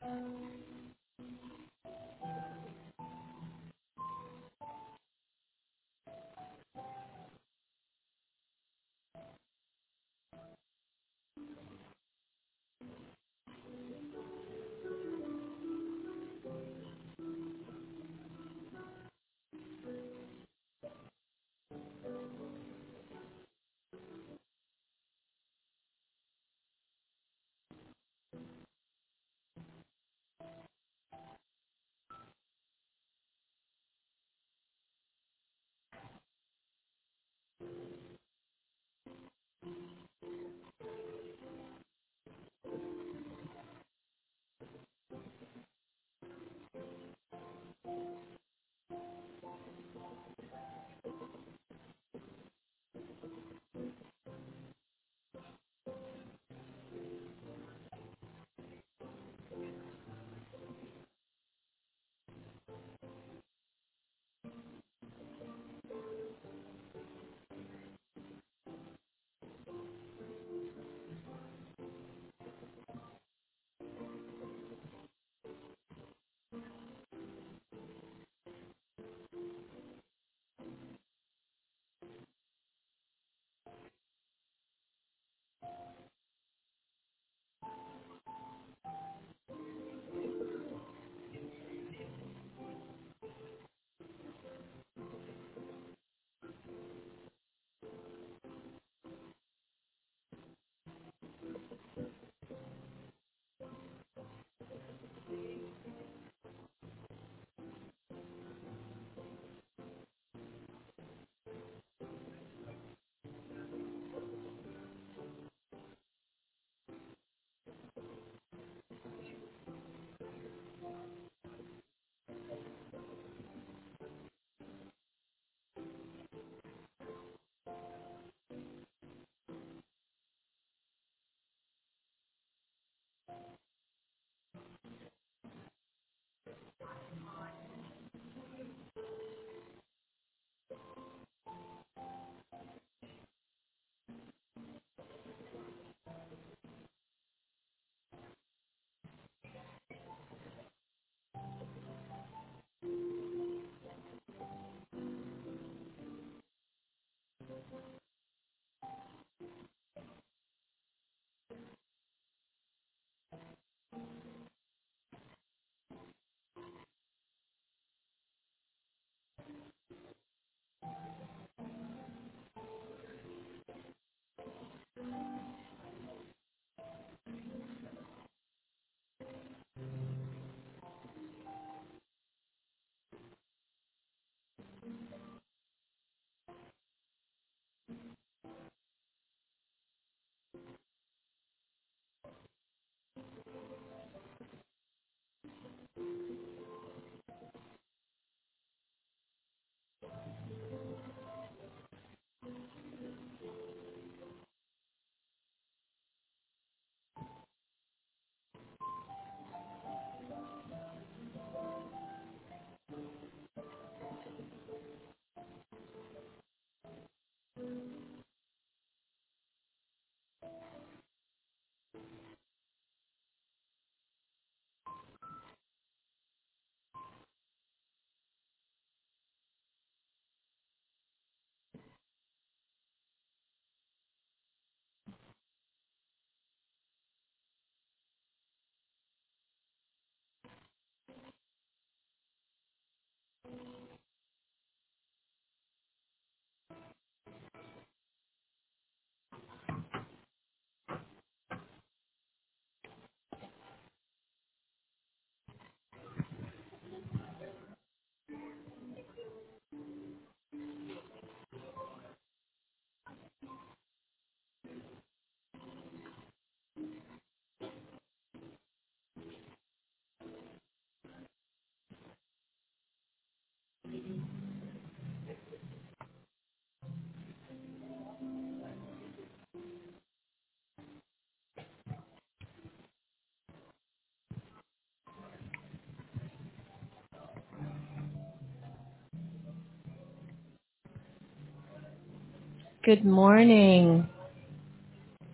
Good morning.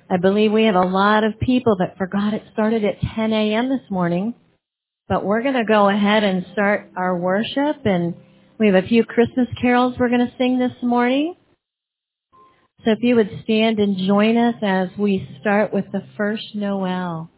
I believe we have a lot of people that forgot it started at 10 a.m. this morning. But we're going to go ahead and start our worship. And we have a few Christmas carols we're going to sing this morning. So if you would stand and join us as we start with the first Noel.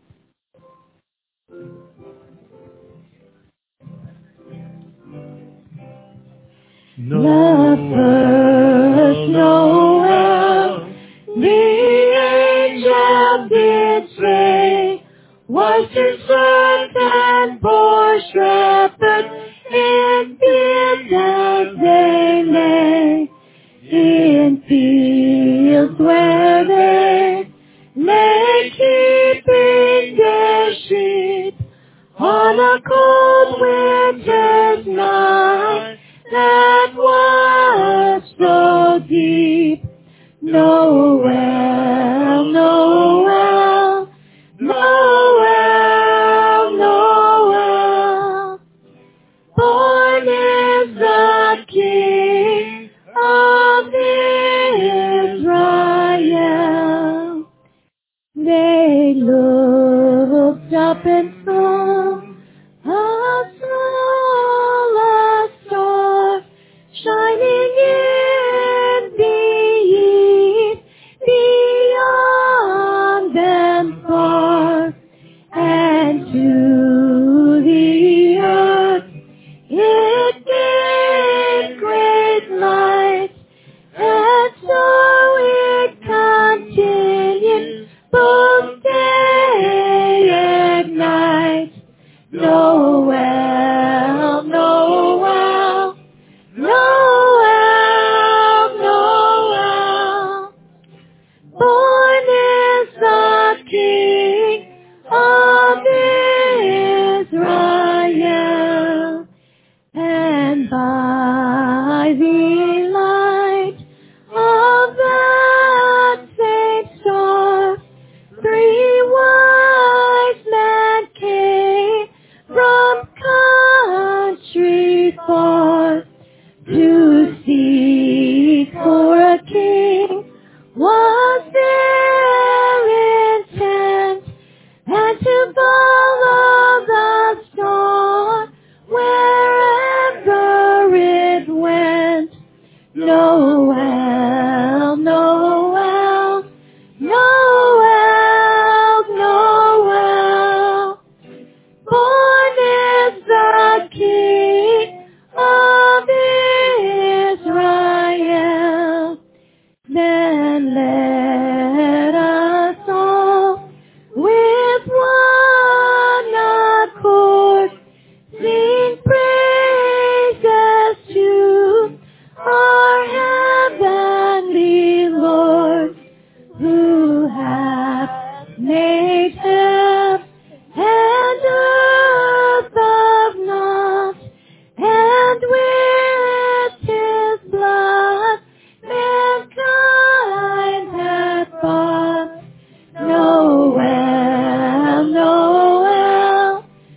The first Noel, the angel did say, was to certain poor shepherds in fields as they lay, in fields where they lay keeping their sheep on a cold winter's night that was so deep. Noel, Noel, Noel, Noel, born is the King of Israel. They looked up and saw a solar star shining in the east, beyond them far, and to the earth it gave great light, and so it continued both day and night. Noel, Noel, Noel, Noel, born is the King of Israel, and by the light of that same star, 3 wise men came from country far to seek for a king was their intent, and to follow the star wherever it went. Noel, Noel, Noel, Noel, born is the King of Israel. Then let us all with one accord sing praises to our heavenly Lord, who hath made heaven and earth of naught, and with his blood mankind hath bought. Noel, Noel,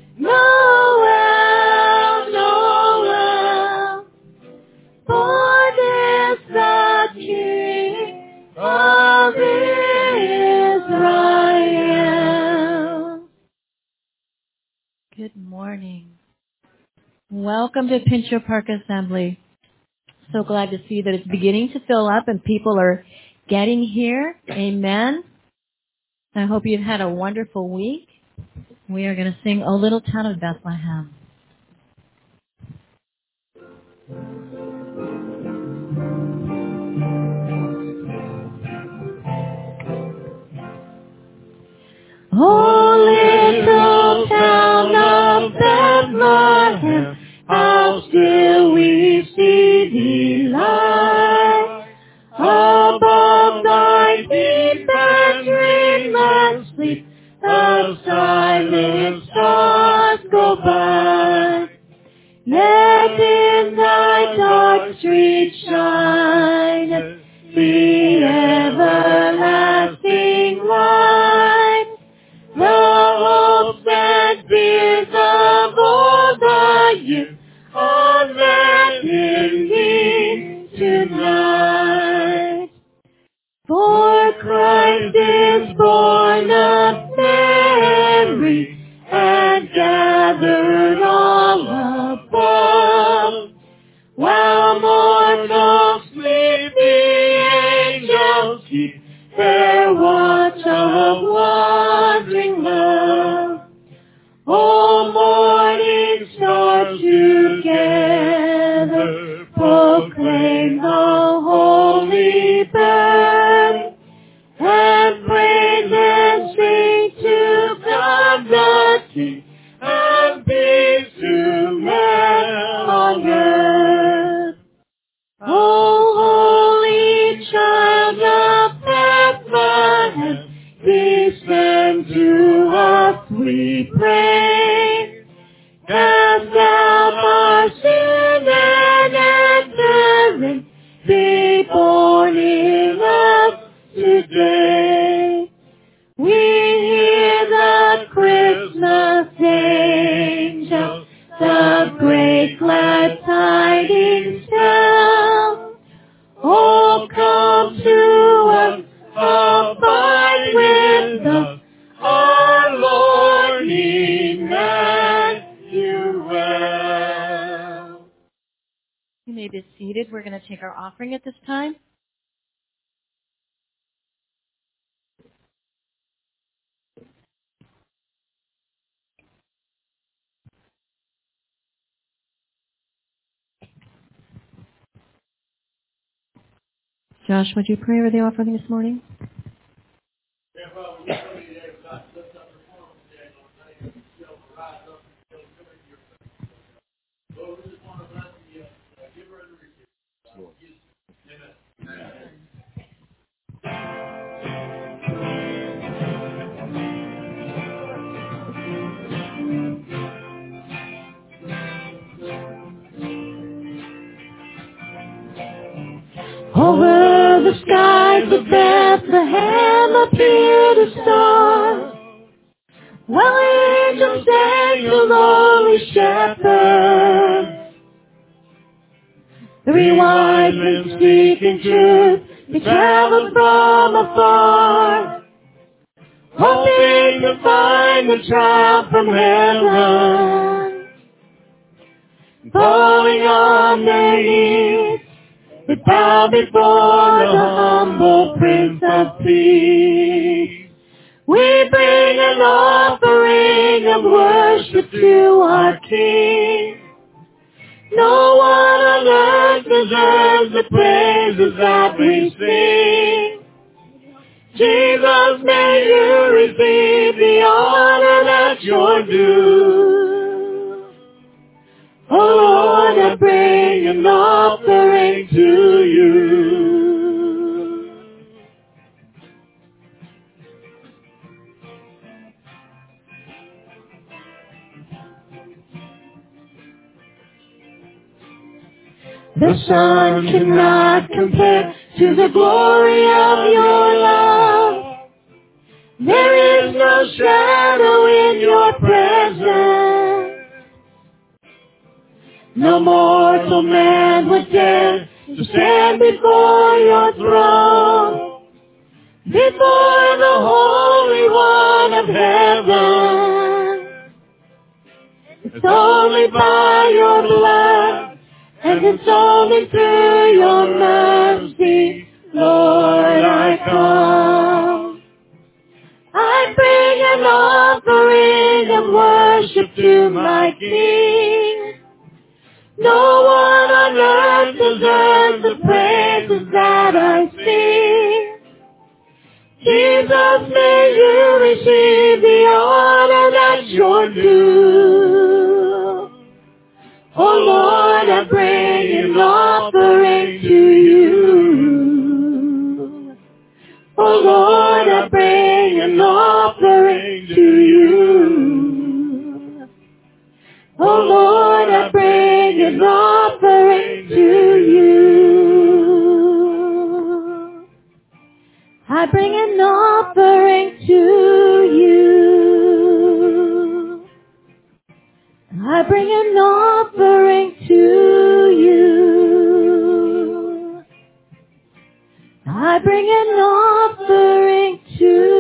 Noel, Noel, born is the King of Israel. Good morning. Welcome to Pincho Park Assembly. So glad to see that it's beginning to fill up and people are getting here. Amen. I hope you've had a wonderful week. We are going to sing O Little Town of Bethlehem. O little town of Bethlehem, how still we see thee lie. Above thy deep and dreamless sleep, the silent stars go by. Yet in thy dark street shine the everlasting light. The hopes and fears of all the years are met in thee tonight. For Christ is born of Mary and gathered all above. While mortals sleep, the angels keep their watch of wandering love. O morning stars together proclaim the holy birth, and praise and sing to God the King, and peace to men on earth. O holy child of Bethlehem, descend to us, we pray. Cast out our sin and enter in, be born in us today. We hear the Christmas angels, the great glad tidings tell. Oh, come to us, abide with us, our Lord Emmanuel. You may be seated. We're going to take our offering at this time. Josh, would you pray over the offering this morning? Over the skies of Bethlehem appeared a star, while angels sang to lowly shepherds. 3 wise men seeking truth, they traveled from afar, hoping to find the child from heaven. Falling on their knees, they bow before the humble Prince of Peace. We bring an offering of worship to our King. No one on earth deserves the praises that we sing. Jesus, may you receive the honor that's your due. Oh Lord, I bring an offering to you. The sun cannot compare to the glory of your love. There is no shadow in your presence. No mortal man would dare to stand before your throne, before the Holy One of heaven. It's only by your blood, and it's only through your mercy, Lord, I come. I bring an offering of worship to my King. No one on earth deserves the praises that I sing. Jesus, may you receive the honor that's your due. Oh Lord, I bring an offering to you. Oh Lord, I bring an offering to you. Oh Lord, I bring an offering to you. I bring an offering to you. I bring an offering to you. I bring an offering to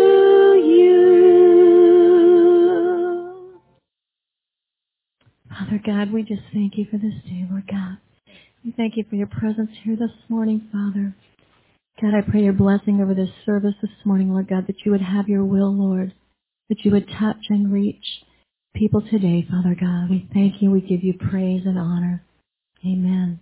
Lord God, we just thank you for this day, Lord God. We thank you for your presence here this morning, Father. God, I pray your blessing over this service this morning, Lord God, that you would have your will, Lord, that you would touch and reach people today, Father God. We thank you. We give you praise and honor. Amen.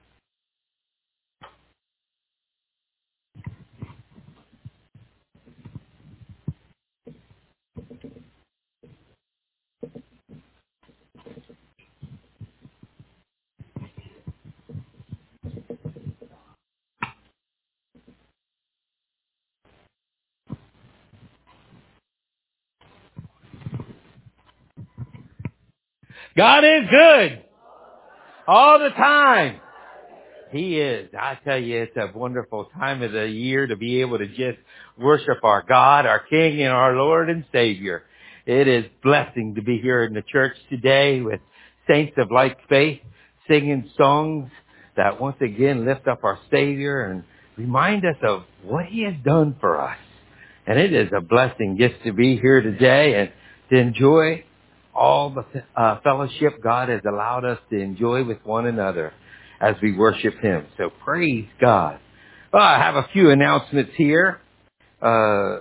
God is good all the time. He is. I tell you, it's a wonderful time of the year to be able to just worship our God, our King, and our Lord and Savior. It is blessing to be here in the church today with saints of like faith, singing songs that once again lift up our Savior and remind us of what He has done for us. And it is a blessing just to be here today and to enjoy all the fellowship God has allowed us to enjoy with one another as we worship Him. So praise God. Well, I have a few announcements here to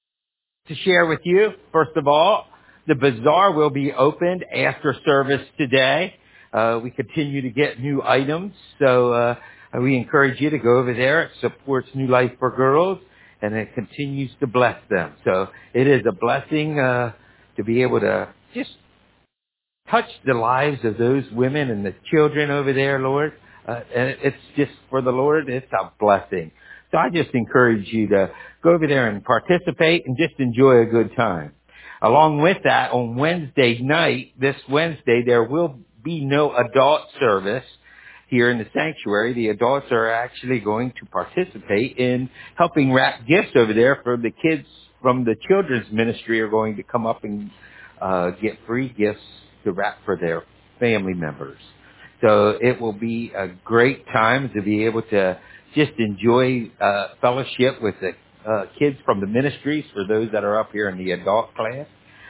share with you. First of all, the bazaar will be opened after service today. We continue to get new items, so we encourage you to go over there. It supports New Life for Girls, and it continues to bless them. So it is a blessing to be able to just touch the lives of those women and the children over there, Lord. And it's just for the Lord, it's a blessing. So I just encourage you to go over there and participate and just enjoy a good time. Along with that, on Wednesday night, this Wednesday, there will be no adult service here in the sanctuary. The adults are actually going to participate in helping wrap gifts over there for the kids from the children's ministry are going to come up and get free gifts to wrap for their family members. So it will be a great time to be able to just enjoy fellowship with the kids from the ministries for those that are up here in the adult class.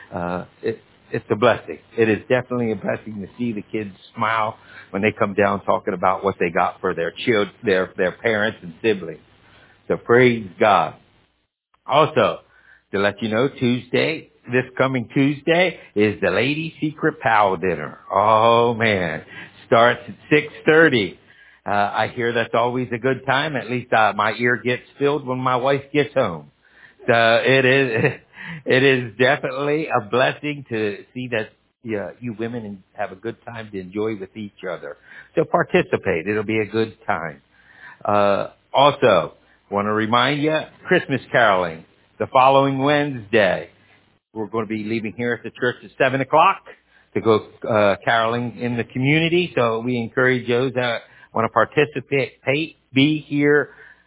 It's a blessing. It is definitely a blessing to see the kids smile when they come down talking about what they got for their children, their parents and siblings. So praise God. Also, to let you know, this coming Tuesday is the Lady Secret Powwow Dinner. Oh man, starts at 6:30. I hear that's always a good time. At least my ear gets filled when my wife gets home. So it is definitely a blessing to see that you women have a good time to enjoy with each other. So participate. It'll be a good time. Also, want to remind you, Christmas caroling the following Wednesday. We're going to be leaving here at the church at 7 o'clock to go caroling in the community. So we encourage those that want to participate, be here.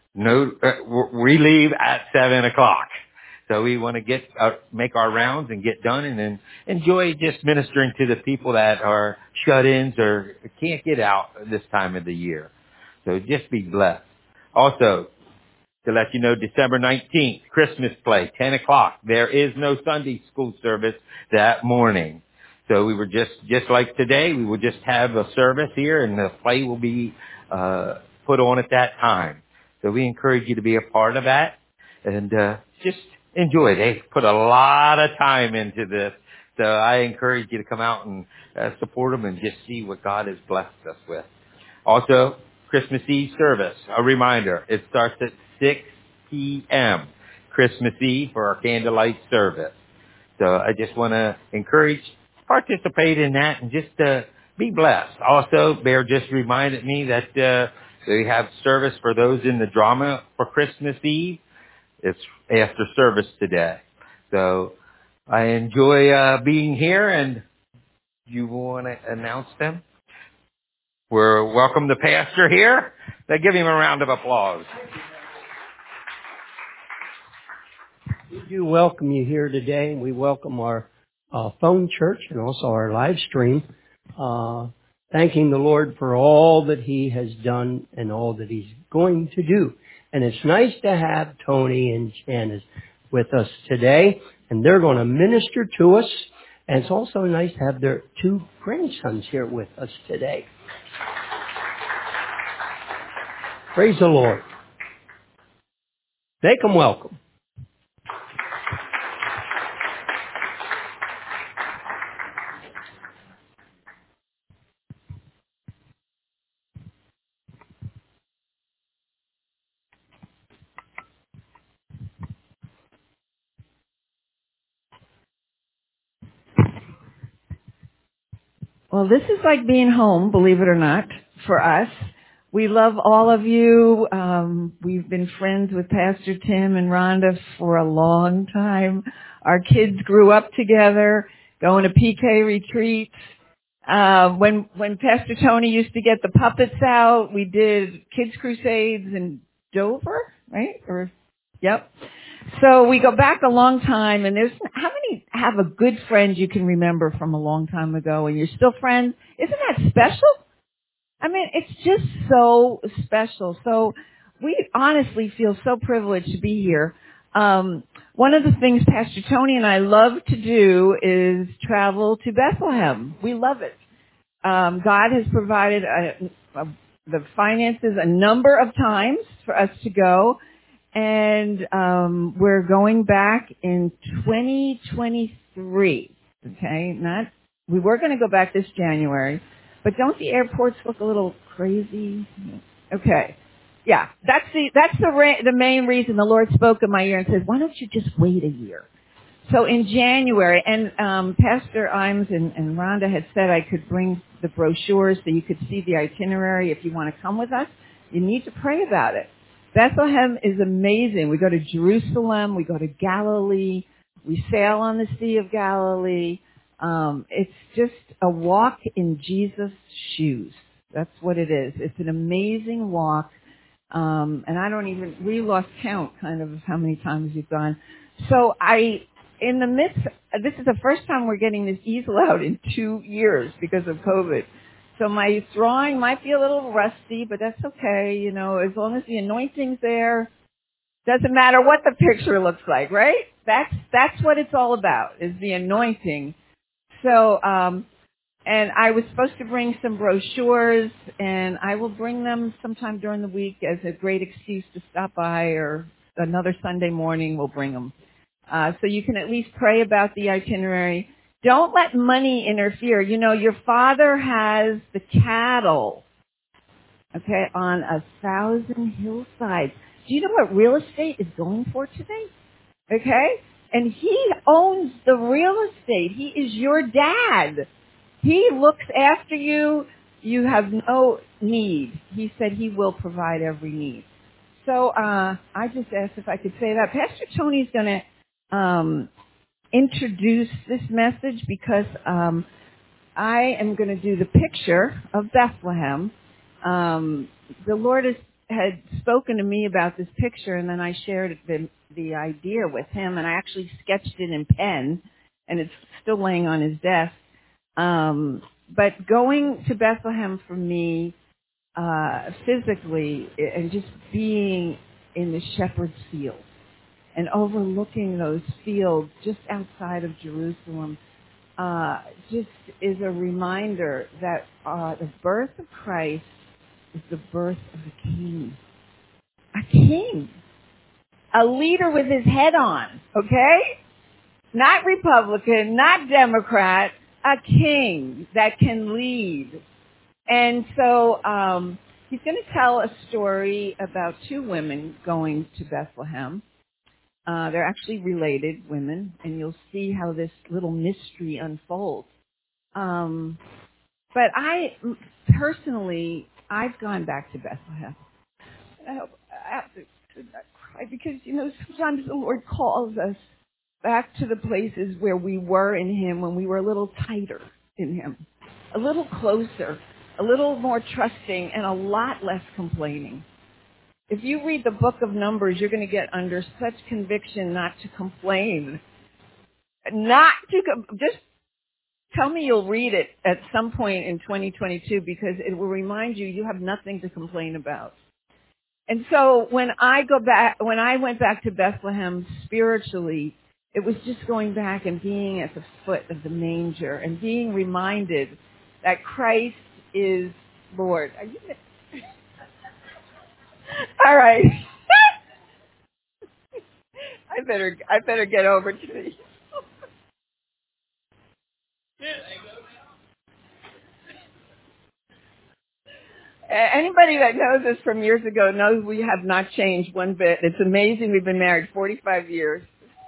We leave at 7 o'clock. So we want to make our rounds and get done and then enjoy just ministering to the people that are shut-ins or can't get out this time of the year. So just be blessed. Also, to let you know, December 19th, Christmas play, 10 o'clock. There is no Sunday school service that morning. So we were just like today, we will just have a service here and the play will be put on at that time. So we encourage you to be a part of that and just enjoy. They put a lot of time into this. So I encourage you to come out and support them and just see what God has blessed us with. Also, Christmas Eve service. A reminder, it starts at 6 p.m. Christmas Eve for our candlelight service. So I just want to encourage, participate in that and just be blessed. Also, Bear just reminded me that they have service for those in the drama for Christmas Eve. It's after service today. So I enjoy being here, and you want to announce them? We're welcome the pastor here. Now give him a round of applause. We do welcome you here today, and we welcome our phone church and also our live stream, thanking the Lord for all that He has done and all that He's going to do. And it's nice to have Tony and Janice with us today, and they're going to minister to us. And it's also nice to have their two grandsons here with us today. Praise the Lord. Make them welcome. Well, this is like being home, believe it or not, for us. We love all of you. We've been friends with Pastor Tim and Rhonda for a long time. Our kids grew up together, going to PK retreats. When Pastor Tony used to get the puppets out, we did kids crusades in Dover, right? Yep. So we go back a long time, and how many have a good friend you can remember from a long time ago and you're still friends? Isn't that special? I mean, it's just so special. So we honestly feel so privileged to be here. One of the things Pastor Tony and I love to do is travel to Bethlehem. We love it. God has provided the finances a number of times for us to go. And we're going back in 2023. Okay, we were going to go back this January, but don't the airports look a little crazy? Okay, yeah, that's the main reason the Lord spoke in my ear and said, "Why don't you just wait a year?" So in January, and Pastor Imes and Rhonda had said I could bring the brochures so you could see the itinerary if you want to come with us. You need to pray about it. Bethlehem is amazing. We go to Jerusalem. We go to Galilee. We sail on the Sea of Galilee. It's just a walk in Jesus' shoes. That's what it is. It's an amazing walk. And we lost count kind of how many times we've gone. So this is the first time we're getting this easel out in 2 years because of COVID. So my drawing might be a little rusty, but that's okay, as long as the anointing's there. Doesn't matter what the picture looks like, right? That's what it's all about, is the anointing. So, and I was supposed to bring some brochures, and I will bring them sometime during the week as a great excuse to stop by, or another Sunday morning we'll bring them. So you can at least pray about the itinerary. Don't let money interfere. Your Father has the cattle, okay, on 1,000 hillsides. Do you know what real estate is going for today? Okay? And He owns the real estate. He is your dad. He looks after you. You have no need. He said He will provide every need. So I just asked if I could say that. Pastor Tony's going to introduce this message because I am going to do the picture of Bethlehem. The Lord had spoken to me about this picture, and then I shared the idea with Him, and I actually sketched it in pen, and it's still laying on his desk. But going to Bethlehem for me, physically, and just being in the shepherd's field, and overlooking those fields just outside of Jerusalem, just is a reminder that the birth of Christ is the birth of a king. A king. A leader with his head on, okay? Not Republican, not Democrat, a king that can lead. And so he's going to tell a story about two women going to Bethlehem. They're actually related women, and you'll see how this little mystery unfolds. But I've gone back to Bethlehem. I have to not cry because, sometimes the Lord calls us back to the places where we were in Him when we were a little tighter in Him, a little closer, a little more trusting, and a lot less complaining. If you read the book of Numbers, you're going to get under such conviction not to complain. Just tell me you'll read it at some point in 2022 because it will remind you have nothing to complain about. And so when I went back to Bethlehem spiritually, It was just going back and being at the foot of the manger and being reminded that Christ is Lord. Are you... All right. I better get over to these. Anybody that knows us from years ago knows we have not changed one bit. It's amazing. We've been married 45 years.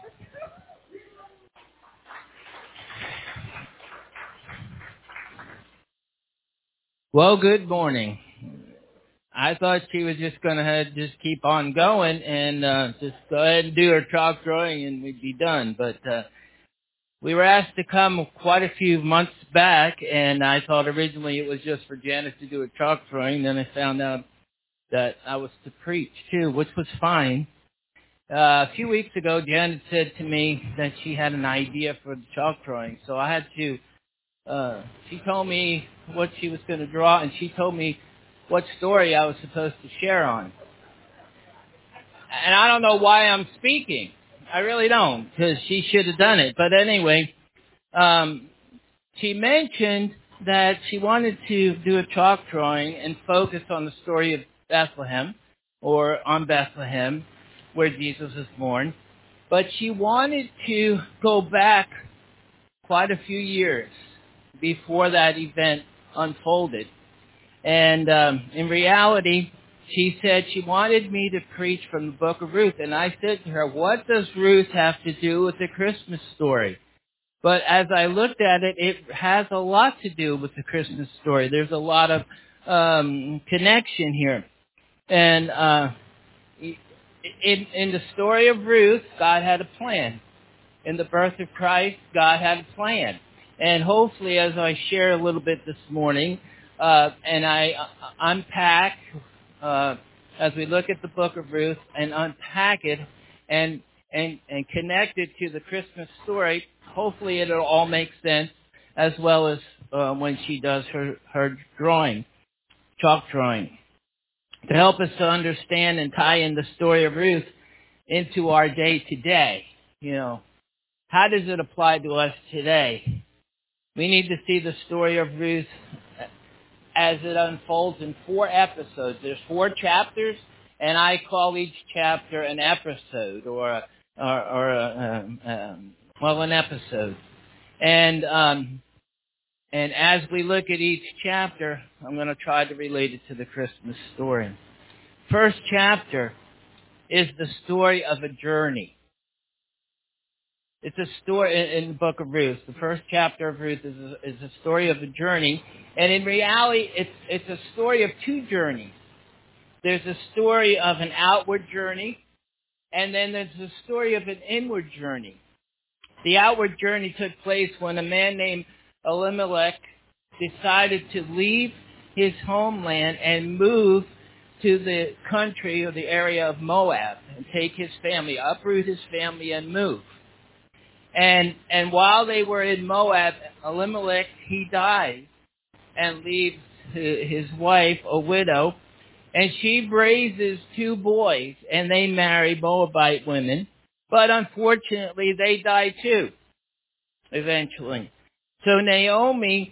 Well, good morning. I thought she was just going to just keep on going and just go ahead and do her chalk drawing and we'd be done. But we were asked to come quite a few months back, and I thought originally it was just for Janice to do a chalk drawing. Then I found out that I was to preach too, which was fine. A few weeks ago, Janet said to me that she had an idea for the chalk drawing, so I had to. She told me what she was going to draw, and she told me what story I was supposed to share on. And I don't know why I'm speaking. I really don't, because she should have done it. But anyway, she mentioned that she wanted to do a chalk drawing and focus on the story of Bethlehem, or on Bethlehem, where Jesus was born. But she wanted to go back quite a few years before that event unfolded. And in reality, she said she wanted me to preach from the book of Ruth. And I said to her, what does Ruth have to do with the Christmas story? But as I looked at it, it has a lot to do with the Christmas story. There's a lot of connection here. And in the story of Ruth, God had a plan. In the birth of Christ, God had a plan. And hopefully, as I share a little bit this morning, and I unpack, as we look at the book of Ruth, and unpack it and connect it to the Christmas story, hopefully it'll all make sense, as well as when she does her drawing, chalk drawing. To help us to understand and tie in the story of Ruth into our day today, how does it apply to us today? We need to see the story of Ruth as it unfolds in 4 episodes. There's 4 chapters, and I call each chapter an episode, an episode. And as we look at each chapter, I'm going to try to relate it to the Christmas story. First chapter is the story of a journey. It's a story in the book of Ruth. The first chapter of Ruth is a story of a journey. And in reality, it's a story of 2 journeys. There's a story of an outward journey, and then there's a story of an inward journey. The outward journey took place when a man named Elimelech decided to leave his homeland and move to the country or the area of Moab and take his family, uproot his family and move. And while they were in Moab, Elimelech, he dies and leaves his wife, a widow, and she raises 2 boys, and they marry Moabite women. But unfortunately, they die too, eventually. So Naomi,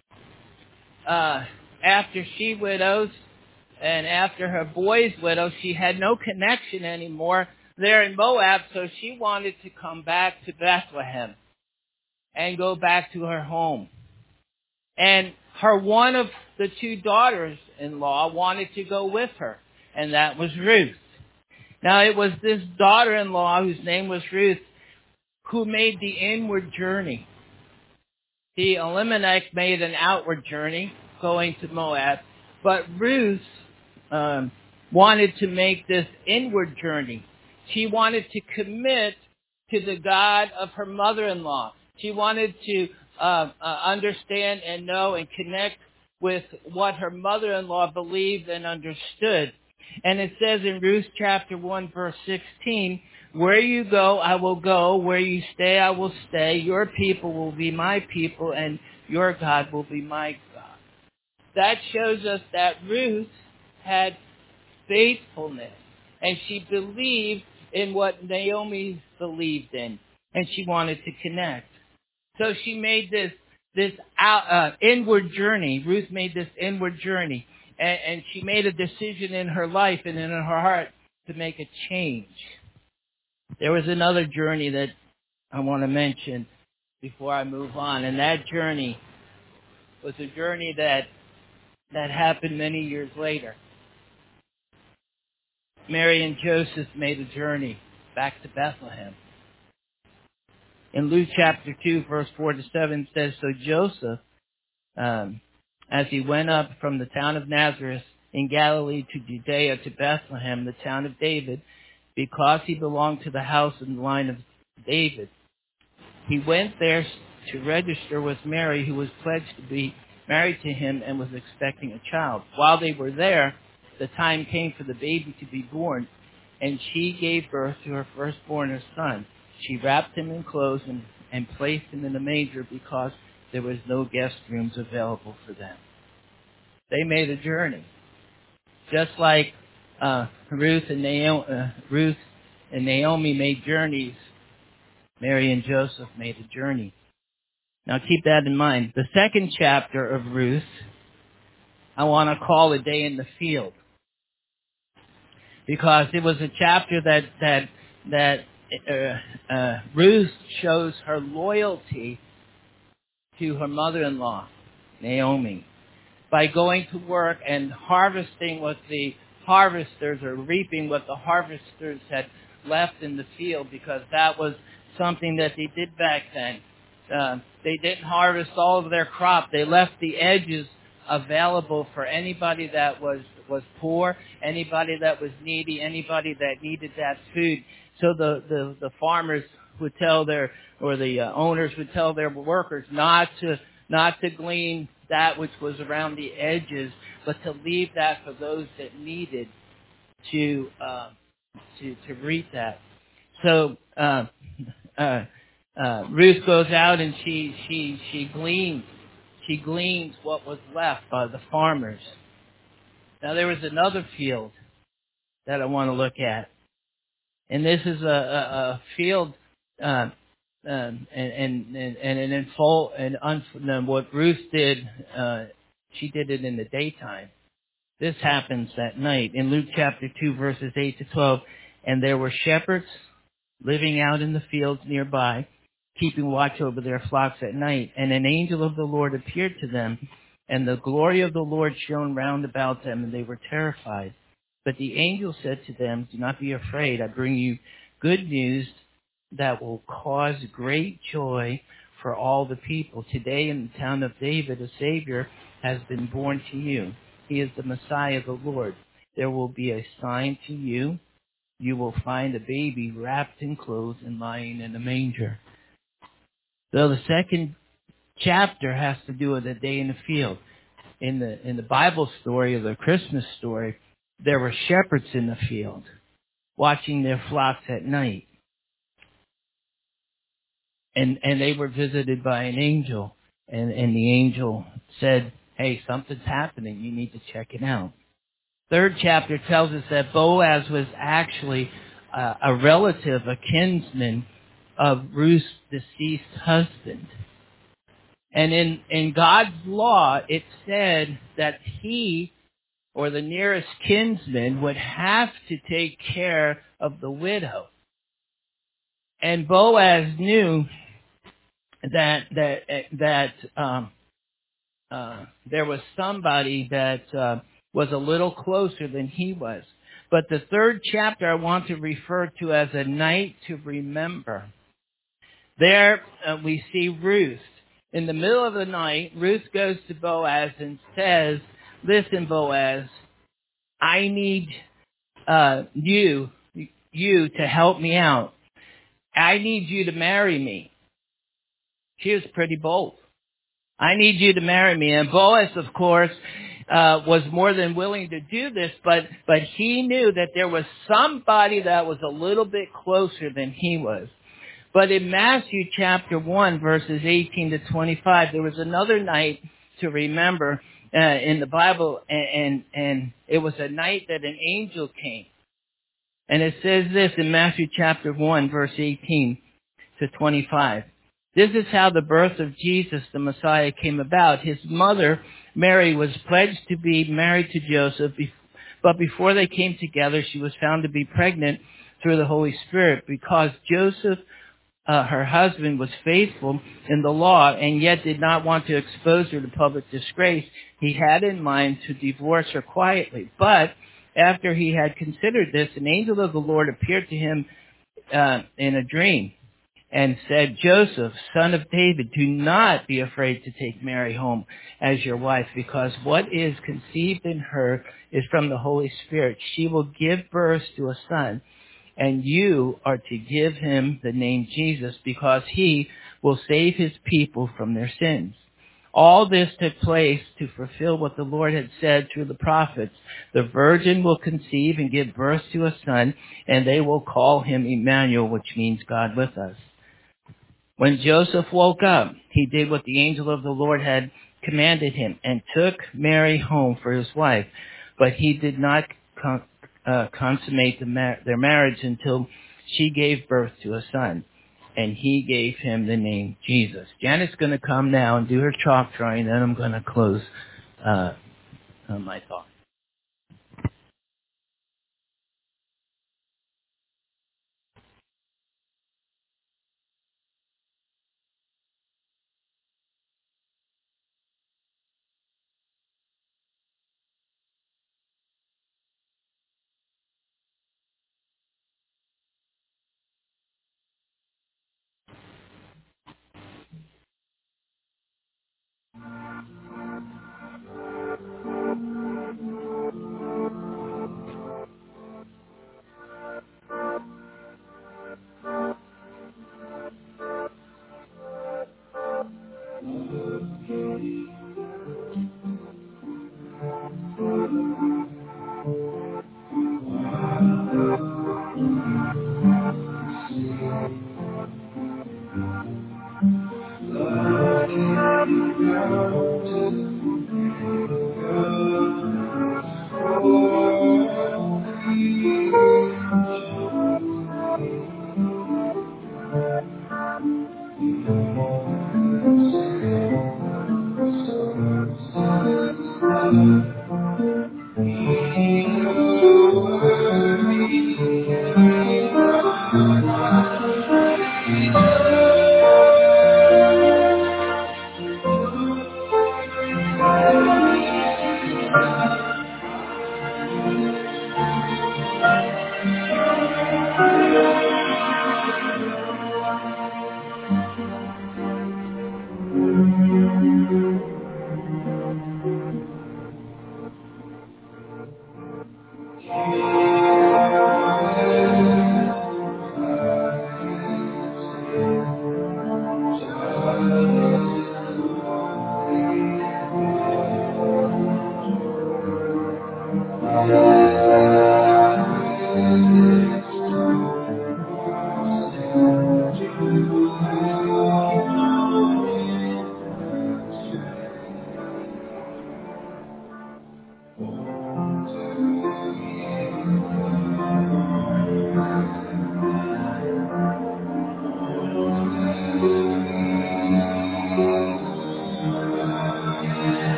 after she widows and after her boys widow, she had no connection anymore there in Moab, so she wanted to come back to Bethlehem and go back to her home. And one of the 2 daughters-in-law wanted to go with her, and that was Ruth. Now, it was this daughter-in-law, whose name was Ruth, who made the inward journey. Elimelech made an outward journey, going to Moab, but Ruth wanted to make this inward journey. She wanted to commit to the God of her mother-in-law. She wanted to understand and know and connect with what her mother-in-law believed and understood. And it says in Ruth chapter 1, verse 16, where you go, I will go. Where you stay, I will stay. Your people will be my people, and your God will be my God. That shows us that Ruth had faithfulness, and she believed in what Naomi believed in. and she wanted to connect. So she made this inward journey. Ruth made this inward journey, and she made a decision in her life and in her heart to make a change. There was another journey that I want to mention before I move on, and that journey was a journey that happened many years later. Mary and Joseph made a journey back to Bethlehem. In Luke chapter 2, verse 4 to 7 says, so Joseph, as he went up from the town of Nazareth in Galilee to Judea to Bethlehem, the town of David, because he belonged to the house and line of David, he went there to register with Mary, who was pledged to be married to him and was expecting a child. While they were there, the time came for the baby to be born, and she gave birth to her firstborn, her son. She wrapped him in clothes and placed him in a manger because there was no guest rooms available for them. They made a journey. Just like Ruth and Naomi made journeys, Mary and Joseph made a journey. Now keep that in mind. The second chapter of Ruth, I want to call A Day in the Field, because it was a chapter that Ruth shows her loyalty to her mother-in-law, Naomi, by going to work and harvesting what the harvesters, or reaping what the harvesters had left in the field, because that was something that they did back then. They didn't harvest all of their crop. They left the edges available for anybody that was poor, anybody that was needy, anybody that needed that food. So the farmers would tell the owners would tell their workers not to glean that which was around the edges, but to leave that for those that needed to reap that. So Ruth goes out and she gleans what was left by the farmers. Now there was another field that I want to look at, and this is a field, and what Ruth did, she did it in the daytime. This happens at night. In Luke chapter 2, verses 8 to 12, and there were shepherds living out in the fields nearby, keeping watch over their flocks at night. And an angel of the Lord appeared to them, and the glory of the Lord shone round about them, and they were terrified. But the angel said to them, do not be afraid. I bring you good news that will cause great joy for all the people. Today in the town of David, a Savior has been born to you. He is the Messiah, the Lord. There will be a sign to you. You will find a baby wrapped in clothes and lying in a manger. So the second chapter has to do with a day in the field. In the Bible story, or the Christmas story, there were shepherds in the field watching their flocks at night. And they were visited by an angel. And the angel said, hey, something's happening. You need to check it out. Third chapter tells us that Boaz was actually a relative, a kinsman of Ruth's deceased husband. And in God's law, it said that he, or the nearest kinsman, would have to take care of the widow. And Boaz knew that there was somebody that was a little closer than he was. But the third chapter I want to refer to as a night to remember. There we see Ruth. In the middle of the night, Ruth goes to Boaz and says, listen, Boaz, I need you to help me out. I need you to marry me. She was pretty bold. I need you to marry me. And Boaz, of course, was more than willing to do this, but he knew that there was somebody that was a little bit closer than he was. But in Matthew chapter 1, verses 18 to 25, there was another night to remember in the Bible, and it was a night that an angel came. And it says this in Matthew chapter 1, verse 18. to 25. This is how the birth of Jesus, the Messiah, came about. His mother, Mary, was pledged to be married to Joseph, but before they came together, she was found to be pregnant through the Holy Spirit. Because Joseph, her husband, was faithful in the law and yet did not want to expose her to public disgrace, he had in mind to divorce her quietly. But after he had considered this, an angel of the Lord appeared to him in a dream and said, Joseph, son of David, do not be afraid to take Mary home as your wife, because what is conceived in her is from the Holy Spirit. She will give birth to a son, and you are to give him the name Jesus, because he will save his people from their sins. All this took place to fulfill what the Lord had said through the prophets. The virgin will conceive and give birth to a son, and they will call him Emmanuel, which means God with us. When Joseph woke up, he did what the angel of the Lord had commanded him and took Mary home for his wife. But he did not consummate their marriage until she gave birth to a son, and he gave him the name Jesus. Janet's going to come now and do her chalk drawing, then I'm going to close my thought.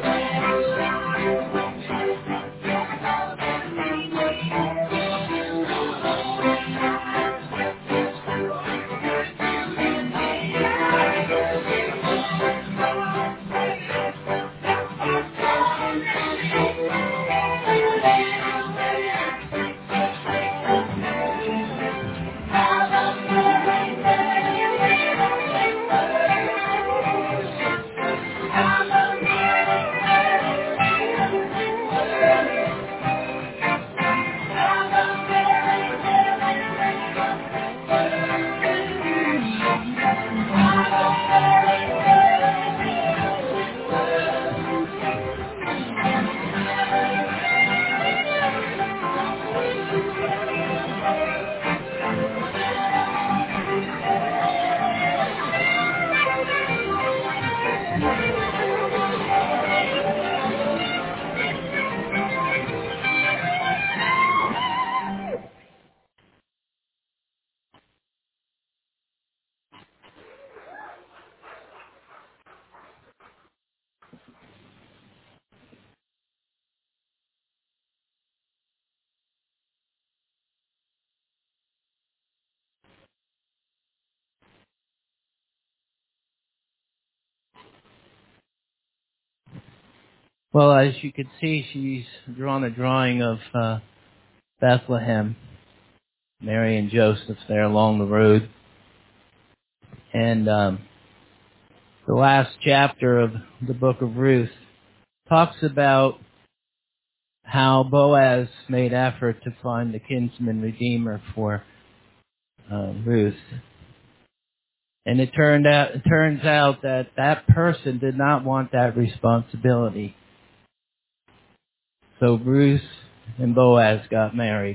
Well, as you can see, she's drawn a drawing of Bethlehem, Mary and Joseph there along the road. And the last chapter of the book of Ruth talks about how Boaz made effort to find the kinsman redeemer for Ruth. And it turns out that that person did not want that responsibility. So Ruth and Boaz got married.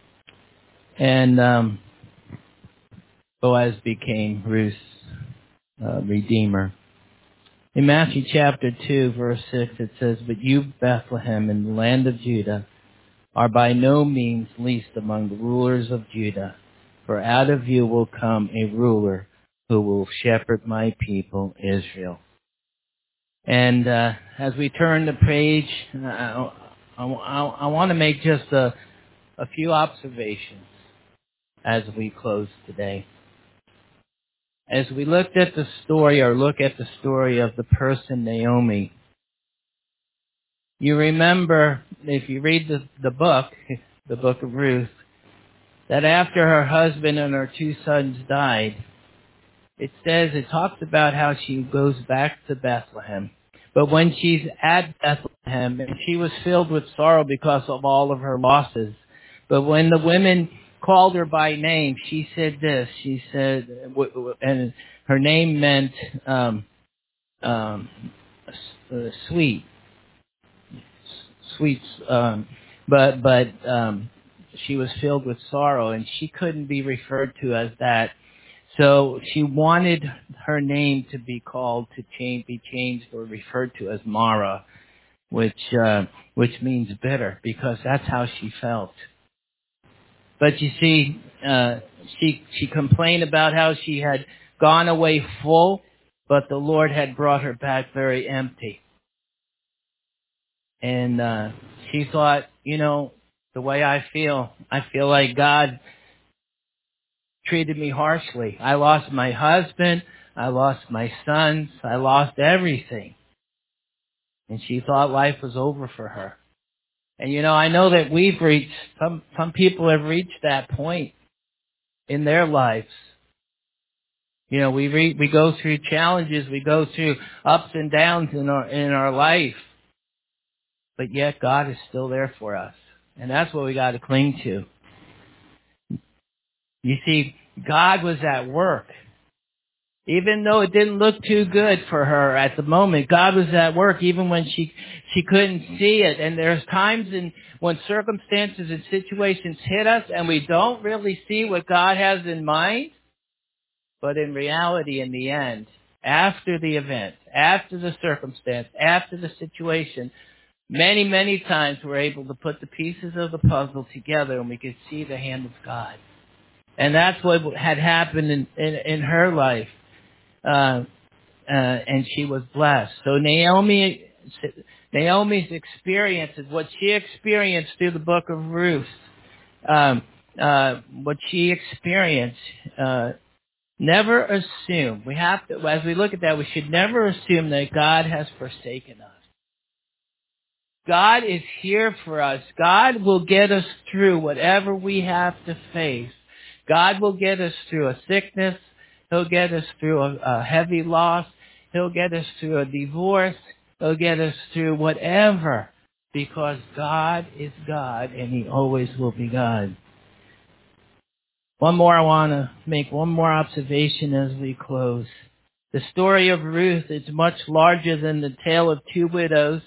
And Boaz became Ruth's redeemer. In Matthew chapter 2, verse 6, it says, "But you, Bethlehem, in the land of Judah, are by no means least among the rulers of Judah, for out of you will come a ruler who will shepherd my people Israel." And as we turn the page, I want to make just a few observations as we close today. As we look at the story of the person Naomi, you remember, if you read the book of Ruth, that after her husband and her two sons died, it talks about how she goes back to Bethlehem. But when she's at Bethlehem, and she was filled with sorrow because of all of her losses. But when the women called her by name, she said this. She said, and her name meant sweet. But she was filled with sorrow, and she couldn't be referred to as that. So she wanted her name to be be changed or referred to as Mara, which means bitter, because that's how she felt. But you see, she complained about how she had gone away full, but the Lord had brought her back very empty. And she thought, the way I feel like God treated me harshly. I lost my husband, I lost my sons, I lost everything. And she thought life was over for her. And I know that we've reached, some people have reached that point in their lives. We go through challenges, we go through ups and downs in our life. But yet God is still there for us. And that's what we got to cling to. You see, God was at work. Even though it didn't look too good for her at the moment, God was at work even when she couldn't see it. And there's times when circumstances and situations hit us and we don't really see what God has in mind. But in reality, in the end, after the event, after the circumstance, after the situation, many, many times we're able to put the pieces of the puzzle together and we could see the hand of God. And that's what had happened in her life. And she was blessed. So Naomi Naomi's experience is what she experienced through the book of Ruth. What she experienced. Never assume. We have to, as we look at that, we should never assume that God has forsaken us. God is here for us. God will get us through whatever we have to face. God will get us through a sickness. He'll get us through a heavy loss. He'll get us through a divorce. He'll get us through whatever. Because God is God and He always will be God. I want to make one more observation as we close. The story of Ruth is much larger than the tale of two widows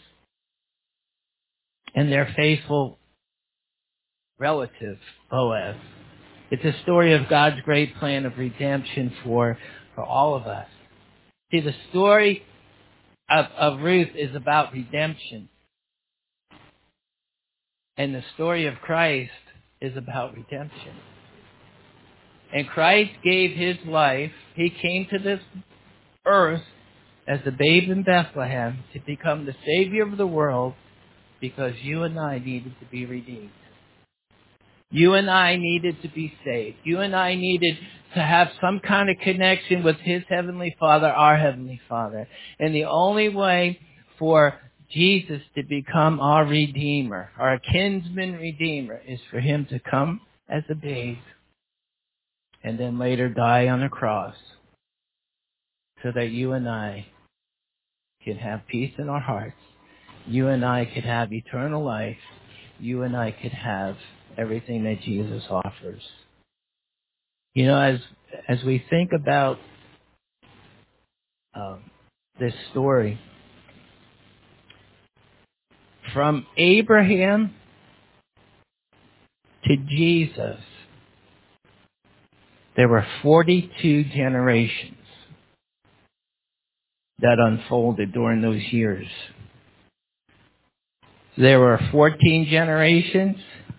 and their faithful relative, Boaz. It's a story of God's great plan of redemption for all of us. See, the story of Ruth is about redemption. And the story of Christ is about redemption. And Christ gave His life. He came to this earth as a babe in Bethlehem to become the Savior of the world because you and I needed to be redeemed. You and I needed to be saved. You and I needed to have some kind of connection with His Heavenly Father, our Heavenly Father. And the only way for Jesus to become our Redeemer, our kinsman Redeemer, is for Him to come as a babe and then later die on a cross so that you and I can have peace in our hearts. You and I could have eternal life. You and I could have everything that Jesus offers. You know, as we think about this story, from Abraham to Jesus, there were 42 generations that unfolded during those years. There were 14 generations.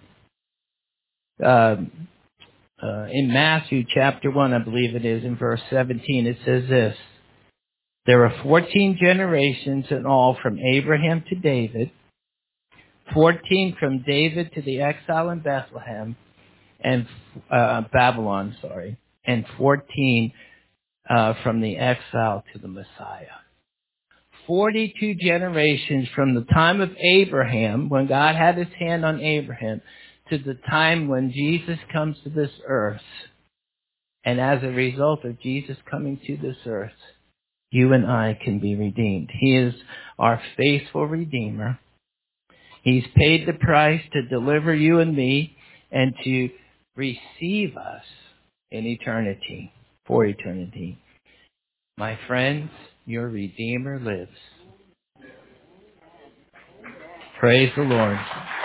In Matthew chapter 1, I believe it is, in verse 17, it says this: there were 14 generations in all from Abraham to David, 14 from David to the exile in Bethlehem, and Babylon, and 14 from the exile to the Messiah. 42 generations from the time of Abraham, when God had His hand on Abraham, to the time when Jesus comes to this earth. And as a result of Jesus coming to this earth, you and I can be redeemed. He is our faithful Redeemer. He's paid the price to deliver you and me and to receive us in eternity, for eternity. My friends, your Redeemer lives. Praise the Lord.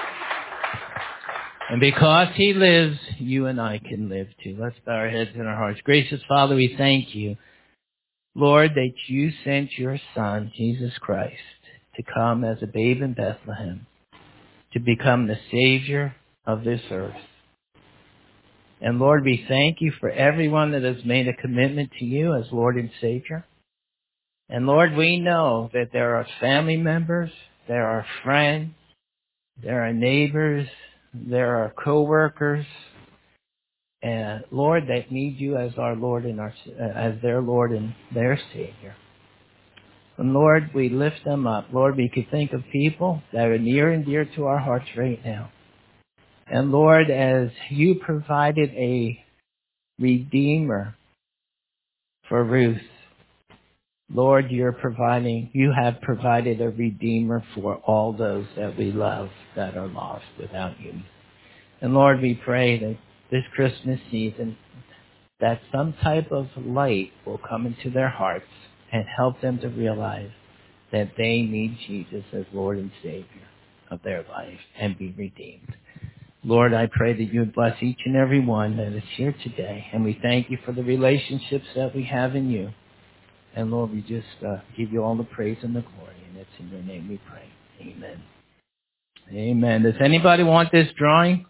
And because He lives, you and I can live too. Let's bow our heads in our hearts. Gracious Father, we thank You, Lord, that You sent Your Son, Jesus Christ, to come as a babe in Bethlehem, to become the Savior of this earth. And Lord, we thank You for everyone that has made a commitment to You as Lord and Savior. And Lord, we know that there are family members, there are friends, there are neighbors, there are co-workers, and Lord, that need You as our Lord and as their Lord and their Savior. And Lord, we lift them up. Lord, we could think of people that are near and dear to our hearts right now. And Lord, as You provided a Redeemer for Ruth, Lord, You have provided a Redeemer for all those that we love that are lost without You. And Lord, we pray that this Christmas season, that some type of light will come into their hearts and help them to realize that they need Jesus as Lord and Savior of their life and be redeemed. Lord, I pray that You would bless each and every one that is here today. And we thank You for the relationships that we have in You. And Lord, we just give You all the praise and the glory. And it's in Your name we pray. Amen. Amen. Does anybody want this drawing?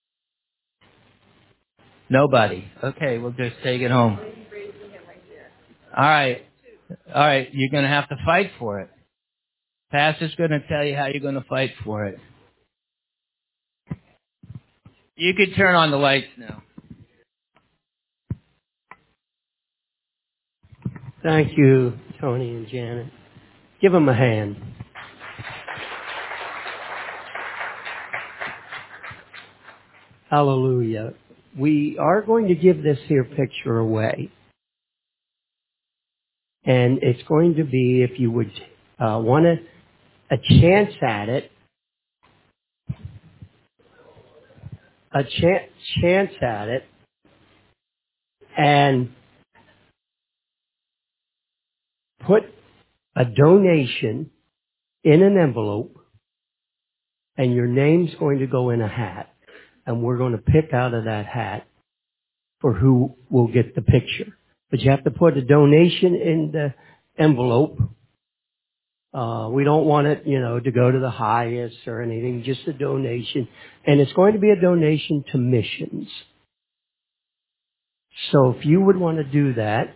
Nobody. Okay, we'll just take it home. All right. You're going to have to fight for it. Pastor's going to tell you how you're going to fight for it. You could turn on the lights now. Thank you, Tony and Janet. Give them a hand. Hallelujah. We are going to give this here picture away. And it's going to be, if you would want a chance at it, and put a donation in an envelope, and your name's going to go in a hat. And we're going to pick out of that hat for who will get the picture. But you have to put a donation in the envelope. We don't want it, to go to the highest or anything, just a donation. And it's going to be a donation to missions. So if you would want to do that,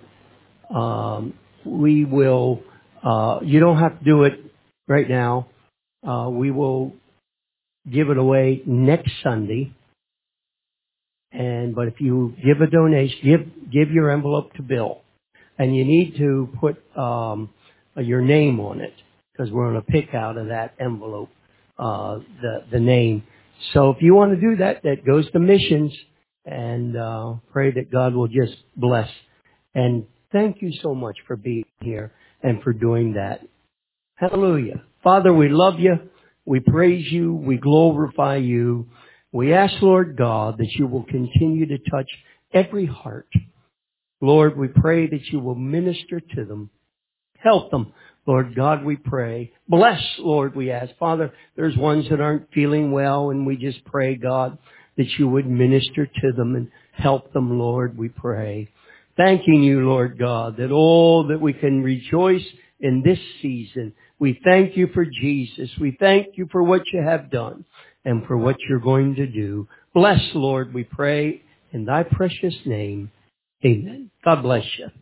we will, you don't have to do it right now. We will give it away next Sunday. But if you give a donation, give your envelope to Bill. And you need to put your name on it, because we're going to pick out of that envelope the name. So if you want to do that, that goes to missions, and pray that God will just bless. And thank you so much for being here and for doing that. Hallelujah. Father, we love you. We praise you. We glorify you. We ask, Lord God, that you will continue to touch every heart. Lord, we pray that you will minister to them. Help them. Lord God, we pray. Bless, Lord, we ask. Father, there's ones that aren't feeling well, and we just pray, God, that you would minister to them and help them, Lord, we pray. Thanking you, Lord God, that all that we can rejoice in this season. We thank you for Jesus. We thank you for what you have done and for what you're going to do. Bless, Lord, we pray in thy precious name. Amen. God bless you.